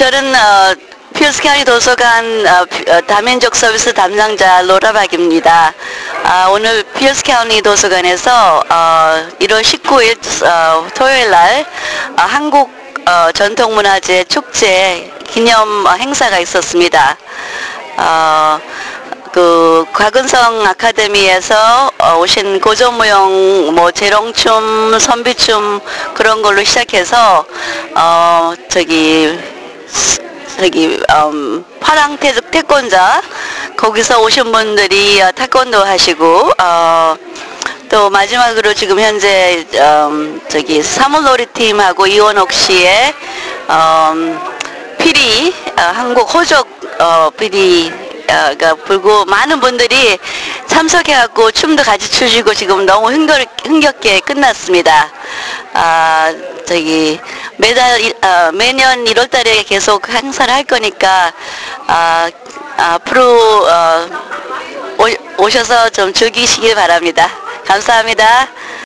저는 피어스 카운티 도서관 다민족 서비스 담당자 로라박입니다. 오늘 피어스 카운티 도서관에서 1월 19일 토요일 날 한국 전통문화재 축제 기념 행사가 있었습니다. 그 곽은성 아카데미에서 오신 고전무용, 재롱춤, 선비춤 그런 걸로 시작해서 파랑 태권자 거기서 오신 분들이 태권도 하시고 또 마지막으로 지금 현재 사물놀이 팀하고 이원옥 씨의 피리 한국 호적 피리가 불고 많은 분들이 참석해갖고 춤도 같이 추시고 지금 너무 흥겹게 끝났습니다. 매년 1월달에 계속 행사를 할 거니까 앞으로 오셔서 좀 즐기시길 바랍니다. 감사합니다.